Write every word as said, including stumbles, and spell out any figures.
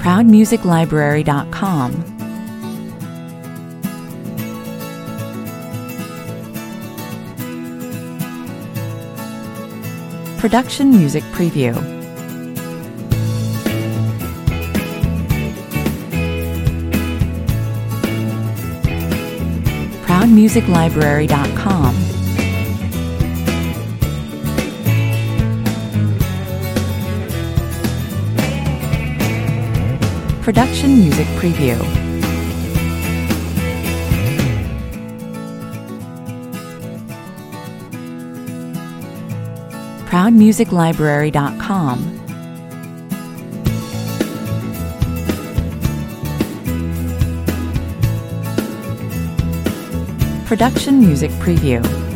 proud music library dot com, Production Music Preview, proud music library dot com, Production Music Preview, proud music library dot com, Production Music Preview.